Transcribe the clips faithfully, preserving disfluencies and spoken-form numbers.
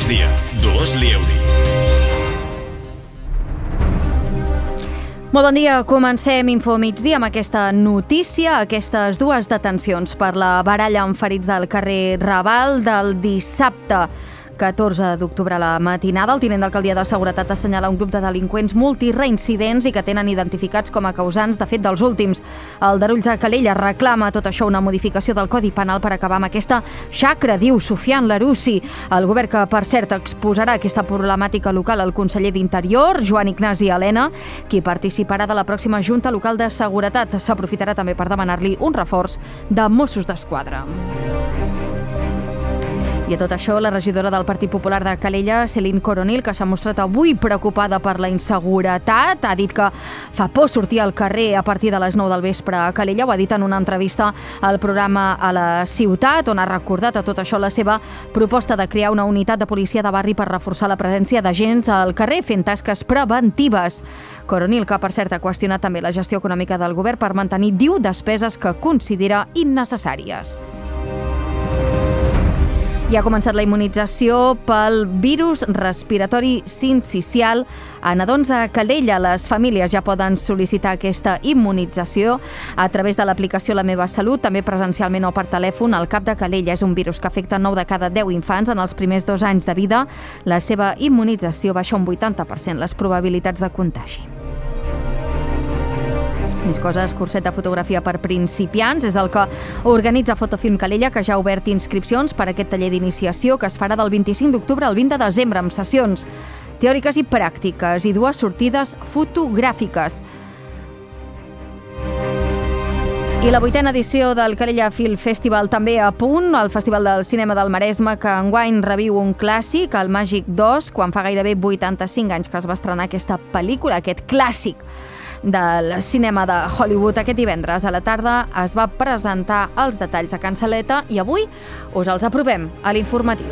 migdia, Dolors Lieuri. Molt bon dia, comencem Info Migdia amb aquesta notícia, aquestes dues detencions per la baralla amb ferits del carrer Raval del dissabte catorze d'octubre a la matinada. El tinent d'alcaldia de Seguretat assenyala un grup de delinqüents multireincidents i que tenen identificats com a causants, de fet, dels últims. El Darulls de Calella reclama tot això una modificació del Codi Penal per acabar amb aquesta xacra, diu Sufian Larussi. El govern que, per cert, exposarà aquesta problemàtica local al conseller d'Interior, Joan Ignasi Elena, qui participarà de la pròxima Junta Local de Seguretat. S'aprofitarà també per demanar-li un reforç de Mossos d'Esquadra. I a tot això, la regidora del Partit Popular de Calella, Céline Coronil, que s'ha mostrat avui preocupada per la inseguretat, ha dit que fa por sortir al carrer a partir de les nou del vespre a Calella. Ho ha dit en una entrevista al programa A la Ciutat, on ha recordat a tot això la seva proposta de crear una unitat de policia de barri per reforçar la presència d'agents al carrer fent tasques preventives. Coronil, que per cert ha qüestionat també la gestió econòmica del govern per mantenir, diu, despeses que considera innecessàries. I ha començat la immunització pel virus respiratori sincicial a nadons a Calella. Les famílies ja poden sol·licitar aquesta immunització a través de l'aplicació La Meva Salut, també presencialment o per telèfon. El cap de Calella és un virus que afecta nou de cada deu infants en els primers dos anys de vida. La seva immunització baixa un vuitanta per cent les probabilitats de contagi. Més coses, curset de fotografia per principiants, és el que organitza Fotofilm Calella, que ja ha obert inscripcions per a aquest taller d'iniciació que es farà del vint-i-cinc d'octubre al vint de desembre, amb sessions teòriques i pràctiques i dues sortides fotogràfiques. I la vuitena edició del Calella Film Festival també a punt, el Festival del Cinema del Maresme, que enguany reviu un clàssic, el Màgic dos, quan fa gairebé vuitanta-cinc anys que es va estrenar aquesta pel·lícula, aquest clàssic del cinema de Hollywood. Aquest divendres a la tarda es va presentar els detalls a Can Saleta i avui us els aprovem a l'informatiu.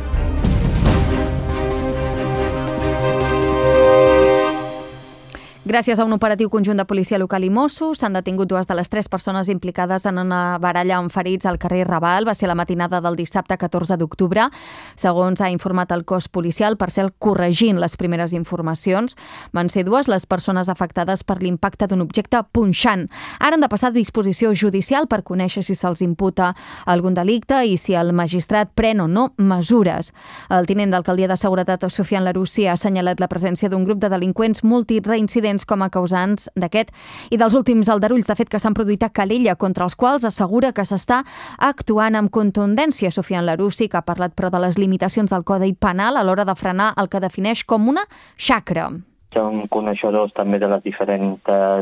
Gràcies a un operatiu conjunt de policia local i Mossos, s'han detingut dues de les tres persones implicades en una baralla amb ferits al carrer Raval. Va ser la matinada del dissabte catorze d'octubre. Segons ha informat el cos policial, per ser corregint les primeres informacions, van ser dues les persones afectades per l'impacte d'un objecte punxant. Ara han de passar a disposició judicial per conèixer si se'ls imputa algun delicte i si el magistrat pren o no mesures. El tinent d'alcaldia de Seguretat, Sufian Larussi, ha assenyalat la presència d'un grup de delinqüents multireincidents com a causants d'aquest i dels últims aldarulls, de fet, que s'han produït a Calella, contra els quals assegura que s'està actuant amb contundència. Sufian Larussi, que ha parlat però de les limitacions del Codi Penal a l'hora de frenar el que defineix com una xacra. Som coneixedors també de les diferents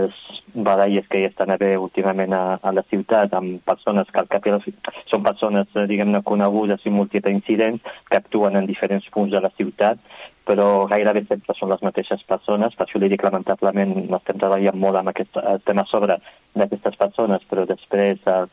baralles que hi estan a haver últimament a, a la ciutat, amb persones que al cap i a la fi són persones, diguem-ne, conegudes i multireincidents que actuen en diferents punts de la ciutat, però gairebé sempre són les mateixes persones. Per això li dic, lamentablement, no estem treballant molt amb aquest tema sobre d'aquestes persones, però després el,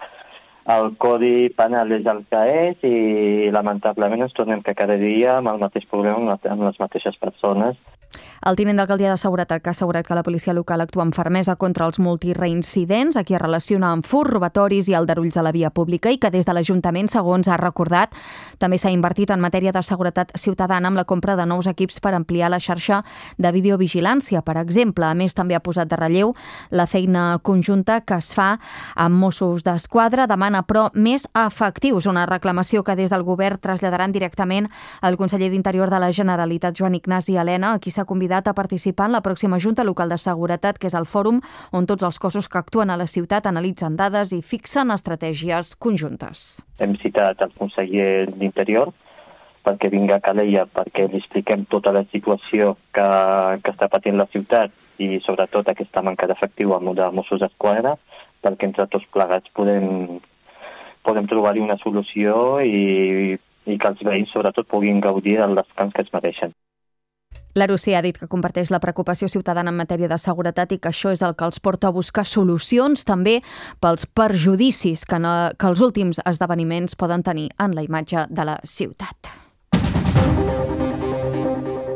el Codi Penal és el que és i lamentablement ens tornem que cada dia amb el mateix problema amb les mateixes persones. El tinent d'alcaldia de Seguretat, que ha assegurat que la policia local actua amb fermesa contra els multireincidents, a qui es relaciona amb furs, robatoris i aldarulls a la via pública, i que des de l'Ajuntament, segons ha recordat, també s'ha invertit en matèria de seguretat ciutadana amb la compra de nous equips per ampliar la xarxa de videovigilància, per exemple. A més, també ha posat de relleu la feina conjunta que es fa amb Mossos d'Esquadra. Demana, però, més efectius, una reclamació que des del govern traslladaran directament al conseller d'Interior de la Generalitat, Joan Ignasi Elena, a qui s'ha convidat a participar en la pròxima Junta Local de Seguretat, que és el fòrum on tots els cossos que actuen a la ciutat analitzen dades i fixen estratègies conjuntes. Hem citat el conseller d'Interior perquè vinga a Calella, perquè li expliquem tota la situació que, que està patint la ciutat i sobretot aquesta manca d'efectiu amb de Mossos d'Esquadra, perquè entre tots plegats podem, podem trobar-hi una solució i, i que els veïns sobretot puguin gaudir del descans que es mereixen. Larussi ha dit que comparteix la preocupació ciutadana en matèria de seguretat i que això és el que els porta a buscar solucions també pels perjudicis que, no, que els últims esdeveniments poden tenir en la imatge de la ciutat.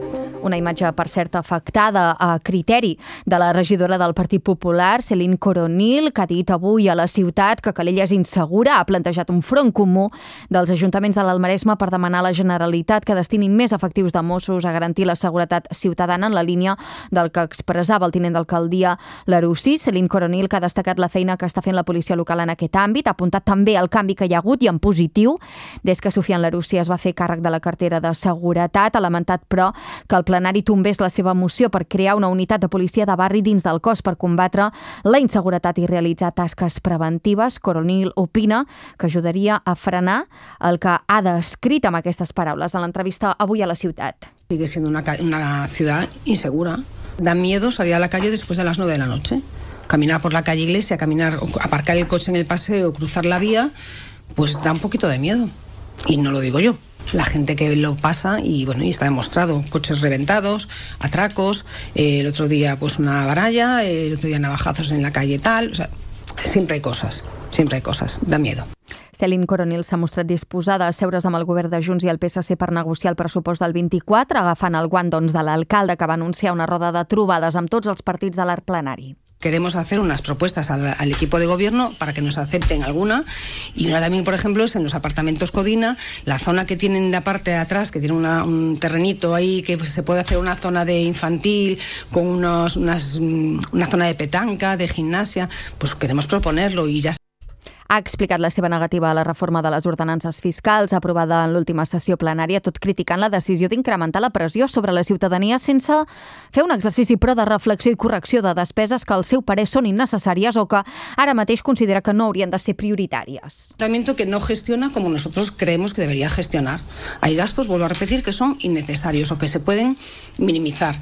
Una imatge, per cert, afectada a criteri de la regidora del Partit Popular, Céline Coronil, que ha dit avui a la ciutat que Calella és insegura. Ha plantejat un front comú dels ajuntaments de l'Almaresme per demanar a la Generalitat que destinin més efectius de Mossos a garantir la seguretat ciutadana, en la línia del que expressava el tinent d'alcaldia Larusí. Céline Coronil, que ha destacat la feina que està fent la policia local en aquest àmbit, ha apuntat també el canvi que hi ha hagut i en positiu des que Sofian Larusí es va fer càrrec de la cartera de seguretat. Ha lamentat, però, que el plenari tombés la seva moció per crear una unitat de policia de barri dins del cos per combatre la inseguretat i realitzar tasques preventives. Coronil opina que ajudaria a frenar el que ha descrit amb aquestes paraules en l'entrevista avui a la ciutat. Sigue siendo una, una ciudad insegura. Da miedo salir a la calle después de las nueve de la noche. Caminar por la calle Iglesia, caminar, aparcar el coche en el paseo, cruzar la vía, pues da un poquito de miedo. Y no lo digo yo. La gente que lo pasa, y bueno, y está demostrado, coches reventados, atracos, eh, el otro día pues una baralla, eh, el otro día navajazos en la calle tal, o sea, siempre hay cosas, siempre hay cosas, da miedo. Céline Coronil s'ha mostrat disposada a seure's amb el govern de Junts i el P S C per negociar el pressupost del vint-i-quatre, agafant el guant doncs, de l'alcalde, que va anunciar una roda de trobades amb tots els partits de l'art plenari. Queremos hacer unas propuestas al, al equipo de gobierno para que nos acepten alguna, y una también, por ejemplo, es en los apartamentos Codina, la zona que tienen de parte de atrás, que tiene una, un terrenito ahí que se puede hacer una zona de infantil con unos, unas, una zona de petanca, de gimnasia, pues queremos proponerlo y ya. Ha explicat la seva negativa a la reforma de les ordenances fiscals aprovada en l'última sessió plenària, tot criticant la decisió d'incrementar la pressió sobre la ciutadania sense fer un exercici però de reflexió i correcció de despeses que al seu parer són innecessàries o que ara mateix considera que no haurien de ser prioritàries. Un ayuntamiento que no gestiona como nosotros creemos que debería gestionar. Hay gastos, vuelvo a repetir, que son innecesarios o que se pueden minimizar.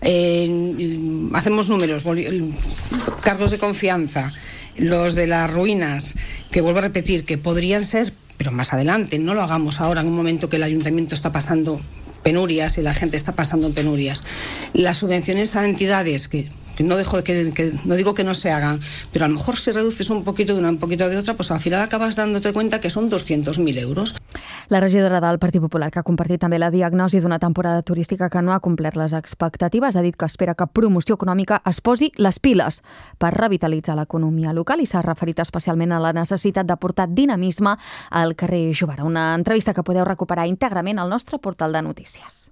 Eh, hacemos números, cargos de confianza, los de las ruinas, que vuelvo a repetir, que podrían ser, pero más adelante, no lo hagamos ahora en un momento que el ayuntamiento está pasando penurias y la gente está pasando penurias. Las subvenciones a entidades que que no dejo que, que no digo que no se hagan, pero a lo mejor si reduces un poquito de una, un poquito de otra, pues al final acabas dándote cuenta que son doscientos mil euros. La regidora del Partit Popular, que ha compartit també la diagnosi d'una temporada turística que no ha complert les expectatives, ha dit que espera que Promoció Econòmica es posi les piles per revitalitzar l'economia local i s'ha referit especialment a la necessitat d'aportar dinamisme al carrer Jovara. Una entrevista que podeu recuperar íntegrament al nostre portal de notícies.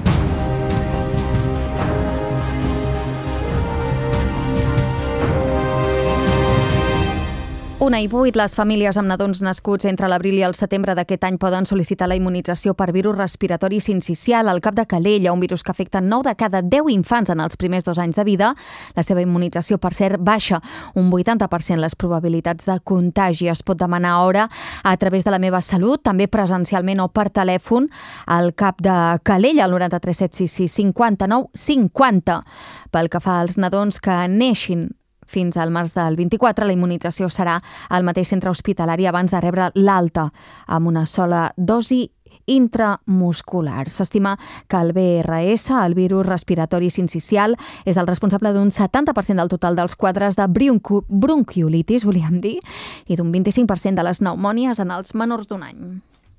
Una i vuit, les famílies amb nadons nascuts entre l'abril i el setembre d'aquest any poden sol·licitar la immunització per virus respiratori sincicial al cap de Calella, un virus que afecta nou de cada deu infants en els primers dos anys de vida. La seva immunització, per cert, baixa un vuitanta per cent les probabilitats de contagi. Es pot demanar hora a través de la Meva Salut, també presencialment o per telèfon al cap de Calella, al noranta-tres set sis sis cinquanta-nou cinquanta. Pel que fa als nadons que neixin fins al març del vint-i-quatre, la immunització serà al mateix centre hospitalari abans de rebre l'alta, amb una sola dosi intramuscular. S'estima que el B R S, el virus respiratori sincicial, és el responsable d'un setanta per cent del total dels quadres de bronquiolitis, volíem dir, i d'un vint-i-cinc per cent de les pneumònies en els menors d'un any.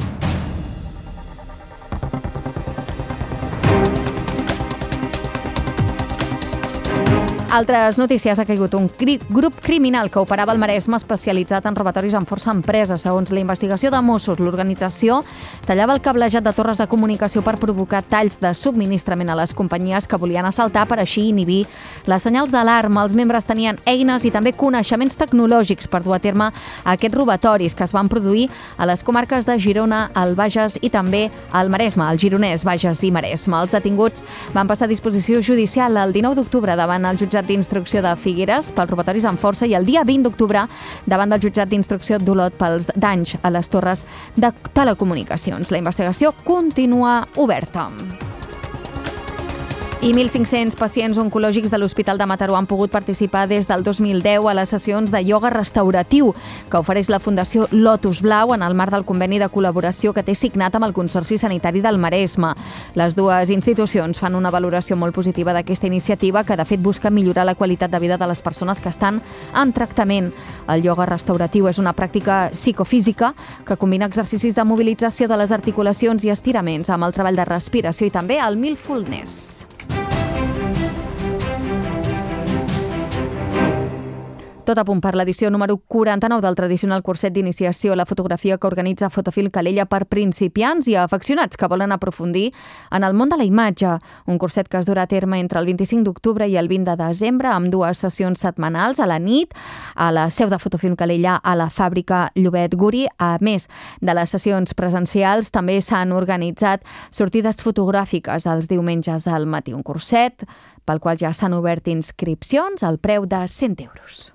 Altres notícies: ha caigut un cri- grup criminal que operava al Maresme especialitzat en robatoris amb força empresa. Segons la investigació de Mossos, l'organització tallava el cablejat de torres de comunicació per provocar talls de subministrament a les companyies que volien assaltar, per així inhibir les senyals d'alarma. Els membres tenien eines i també coneixements tecnològics per dur a terme aquests robatoris que es van produir a les comarques de Girona, el Bages i també al Maresme, el Gironès, Bages i Maresme. Els detinguts van passar a disposició judicial el dinou d'octubre davant el jutjat d'instrucció de Figueres pels robatoris amb força i el dia vint d'octubre davant del jutjat d'instrucció d'Olot pels danys a les torres de telecomunicacions. La investigació continua oberta. I mil cinc-cents pacients oncològics de l'Hospital de Mataró han pogut participar des del dos mil deu a les sessions de ioga restauratiu que ofereix la Fundació Lotus Blau en el marc del conveni de col·laboració que té signat amb el Consorci Sanitari del Maresme. Les dues institucions fan una valoració molt positiva d'aquesta iniciativa que, de fet, busca millorar la qualitat de vida de les persones que estan en tractament. El ioga restauratiu és una pràctica psicofísica que combina exercicis de mobilització de les articulacions i estiraments amb el treball de respiració i també el mindfulness. Tot a punt per l'edició número quaranta-nou del tradicional curset d'iniciació a la fotografia que organitza Fotofil Calella per principiants i afeccionats que volen aprofundir en el món de la imatge. Un curset que es durà a terme entre el vint-i-cinc d'octubre i el vint de desembre amb dues sessions setmanals a la nit a la seu de Fotofil Calella a la fàbrica Llobet Guri. A més de les sessions presencials, també s'han organitzat sortides fotogràfiques els diumenges al matí. Un curset pel qual ja s'han obert inscripcions al preu de cent euros.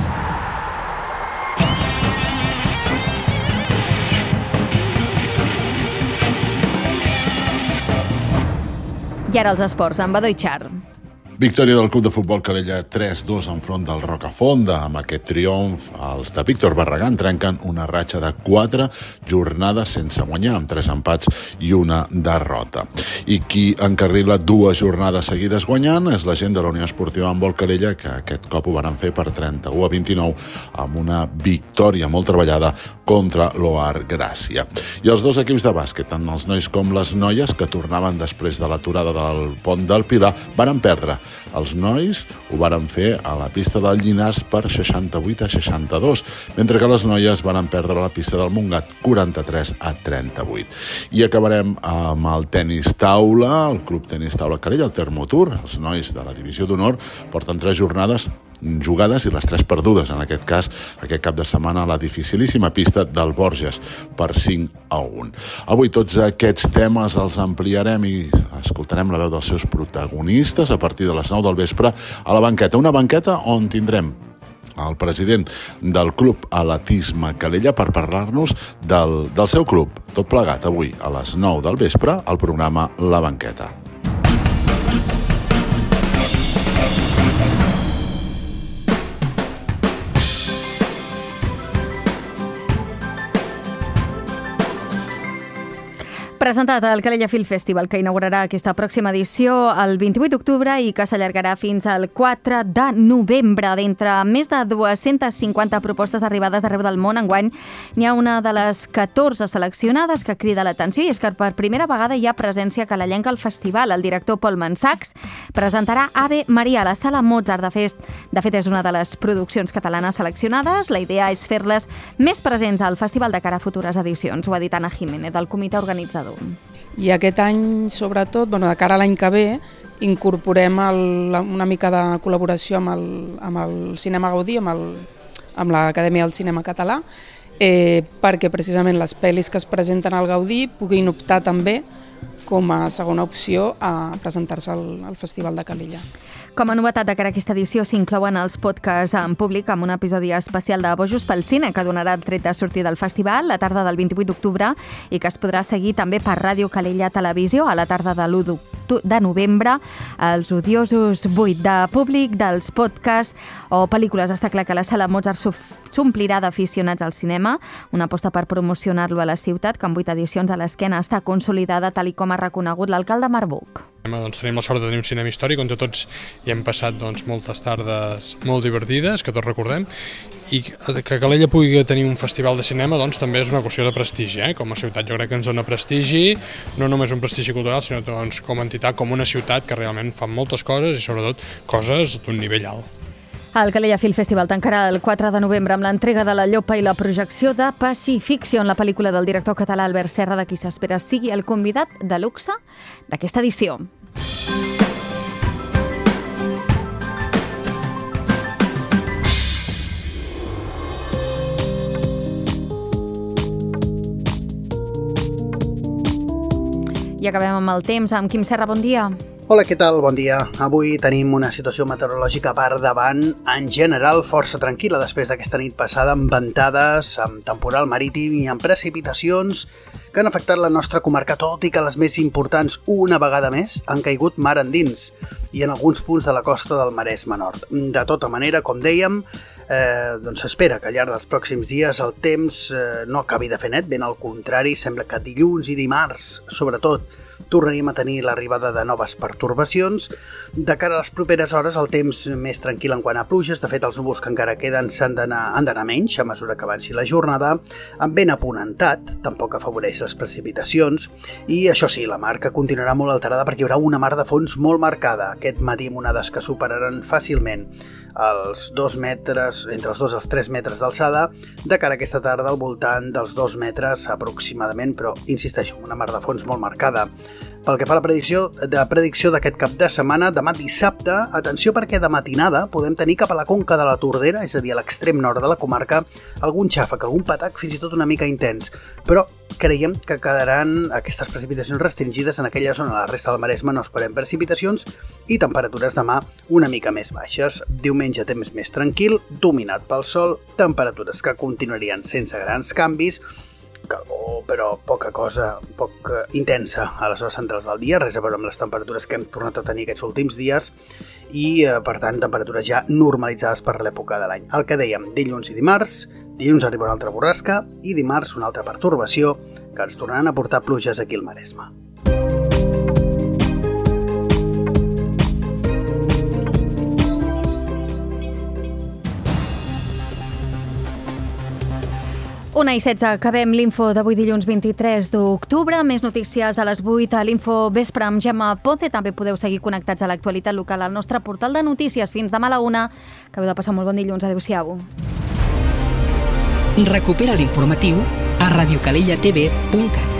I ara els esports, amb Badoi Char. Victòria del Club de Futbol Calella tres dos enfront del Rocafonda. Amb aquest triomf, els de Víctor Barragán trenquen una ratxa de quatre jornades sense guanyar, amb tres empats i una derrota. I qui encarrila dues jornades seguides guanyant és la gent de la Unió Esportiva Handbol Calella, que aquest cop ho van fer per trenta-u a vint-i-nou amb una victòria molt treballada contra l'Oar Gràcia. I els dos equips de bàsquet, tant els nois com les noies, que tornaven després de l'aturada del Pont del Pilar, van perdre. Els nois ho varen fer a la pista del Llinars per seixanta-vuit a seixanta-dos, mentre que les noies varen perdre a la pista del Montgat quaranta-tres a trenta-vuit. I acabarem amb el tenis taula, el Club Tenis Taula Calella, el Termotour. Els nois de la divisió d'honor porten tres jornades jugades i les tres perdudes, en aquest cas, aquest cap de setmana a la dificilíssima pista del Borges per cinc a un. Avui tots aquests temes els ampliarem i escoltarem la veu dels seus protagonistes a partir de les nou del vespre a la banqueta. Una banqueta on tindrem el president del Club Atletisme Calella per parlar-nos del, del seu club. Tot plegat avui a les nou del vespre al programa La Banqueta. Presentat al Calella Film Festival, que inaugurarà aquesta pròxima edició el vint-i-vuit d'octubre i que s'allargarà fins al quatre de novembre. D'entre més de dues-centes cinquanta propostes arribades d'arreu del món, enguany n'hi ha una de les catorze seleccionades que crida l'atenció, i és que per primera vegada hi ha presència calellenca al festival. El director Pol Mansachs presentarà Ave Maria a la Sala Mozart. De fet, de fet, és una de les produccions catalanes seleccionades. La idea és fer-les més presents al festival de cara a futures edicions. Ho ha dit Ana Jiménez, del comitè organitzador. I aquest any, sobretot, bueno, de cara a l'any que ve, incorporem el, una mica de col·laboració amb el, amb el Cinema Gaudí, amb, el, amb l'Acadèmia del Cinema Català, eh, perquè precisament les pel·lis que es presenten al Gaudí puguin optar també com a segona opció a presentar-se al, al Festival de Calella. Com a novetat de cara a aquesta edició s'inclouen els podcasts en públic amb un episodi especial de Bojos pel Cine que donarà el tret de sortir del festival la tarda del vint-i-vuit d'octubre i que es podrà seguir també per Ràdio Calella Televisió a la tarda de l'u de novembre. Els odiosos vuit de públic dels podcasts o pel·lícules. Està clar que la Sala Mozart s'omplirà d'aficionats al cinema, una aposta per promocionar-lo a la ciutat que en vuit edicions a l'esquena està consolidada tal i com ha reconegut l'alcalde Marbuc. Doncs tenim la sort de tenir un cinema històric on tots hi hem passat doncs, moltes tardes molt divertides, que tots recordem, i que Calella pugui tenir un festival de cinema doncs, també és una qüestió de prestigi. Eh? Com a ciutat jo crec que ens dona prestigi, no només un prestigi cultural, sinó doncs, com a entitat, com una ciutat que realment fa moltes coses i sobretot coses d'un nivell alt. El Calella Film Festival tancarà el quatre de novembre amb l'entrega de La Llopa i la projecció de Pacifiction, la pel·lícula del director català Albert Serra, de qui s'espera sigui el convidat de luxe d'aquesta edició. I acabem amb el temps, amb Quim Serra, bon dia. Hola, què tal? Bon dia. Avui tenim una situació meteorològica per davant, en general força tranquil·la després d'aquesta nit passada, amb ventades, amb temporal marítim i amb precipitacions que han afectat la nostra comarca, tot i que les més importants, una vegada més, han caigut mar endins i en alguns punts de la costa del Maresme Nord. De tota manera, com dèiem, eh, doncs s'espera que al llarg dels pròxims dies el temps eh, no acabi de fer net, ben al contrari, sembla que dilluns i dimarts, sobretot, tornaríem a tenir l'arribada de noves pertorbacions. De cara a les properes hores, el temps més tranquil en quant a pluges. De fet, els núvols que encara queden s'han d'anar han d'anar menys a mesura que avanci la jornada, amb vent aponentat, tampoc afavoreix les precipitacions, i això sí, la mar que continuarà molt alterada perquè hi haurà una mar de fons molt marcada. Aquest matí amb onades que superaran fàcilment els dos metres, entre els dos i els tres metres d'alçada, de cara a aquesta tarda al voltant dels dos metres aproximadament, però insisteixo, una mar de fons molt marcada. Pel que fa a la predicció de predicció d'aquest cap de setmana, demà dissabte, atenció perquè de matinada podem tenir cap a la conca de la Tordera, és a dir, a l'extrem nord de la comarca, algun xàfec, algun patac, fins i tot una mica intens. Però creiem que quedaran aquestes precipitacions restringides en aquella zona. A la resta del Maresme no esperem precipitacions i temperatures demà una mica més baixes. Diumenge temps més tranquil, dominat pel sol, temperatures que continuarien sense grans canvis, calor, però poca cosa, poc intensa a les hores centrals del dia, res a veure amb les temperatures que hem tornat a tenir aquests últims dies i, per tant, temperatures ja normalitzades per l'època de l'any. El que dèiem, dilluns i dimarts, dilluns arriba una altra borrasca i dimarts una altra pertorbació que ens tornaran a portar pluges aquí al Maresme. Una i setze, acabem l'info d'avui dilluns vint-i-tres d'octubre. Més notícies a les vuit a l'Info Vespre amb Gemma Ponce. També podeu seguir connectats a l'actualitat local al nostre portal de notícies. Fins demà a la una. Acabeu de passar molt bon dilluns. Adéu-siau. Recupera l'informatiu a radiocalellatv punt cat.